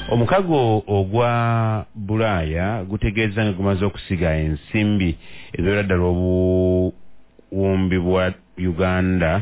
Omukago ogwa Bulaaya gutegeeza nga gumaze okusiga ensimbi eziwera ddala obuwumbi bwa Uganda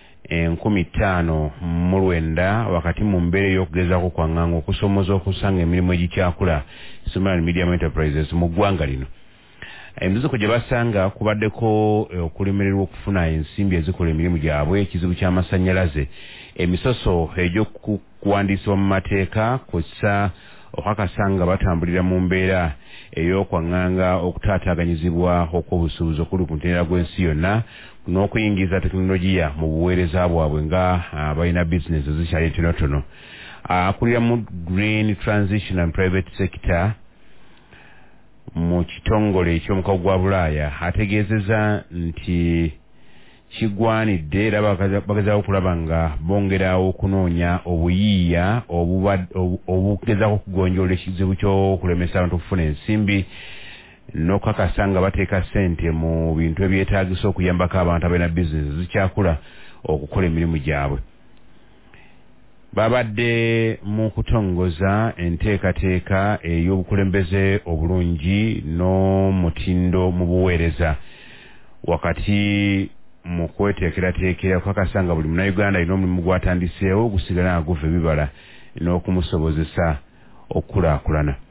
5,900 wakati mu mbeera y'okugezaako kwaŋŋanga okusomoza okusanga emirimu egikyakula Somali Medium Enterprises mu ggwanga lino. Emizuko gye basanga kubaddeko okulemererwa okufuna ensimbi ezikola emirimu gyabwe, ekizibu ky'amasannyalaze, emisoso egy'okuwandiisibwa mu mateeka kw'ossa okakasanga batambulira mu mbeera ey'okwaŋŋanga okutaataaganyizibwa okw'obusuubuzi okuli ku ntera gw'ensi yonna n'okuyingiza tekinologiya mu buweereza bwabwe nga balina bizinesi ezikyali entonotono. Akulira mu Green Transition and Private Sector mu kitongole eky'omukago gwa Bulaaya ategeezezza nti kigwanidde era bagezaako okulaba nga bongerawo okunoonya obuyiiya obugezaako okugonjoola ekizibu ky'okulemesa abantu okufuna ensimbi n'okukakasa nga bateeka ssente mu bintu ebyetaagisa okuyambako abantu abalina bizinesi zikyakula okukola emirimu gyabwe. Babadde mu kutongoza enteekateeka ey'obukulembeze obulungi n'omutindo mu buweereza wakati mu kweteekerateekera okukakasa nga buli munnayuganda alina omulimu gw'atandiseewo gusigala nga guva ebibala n'okumusobozesa okukulaakulana.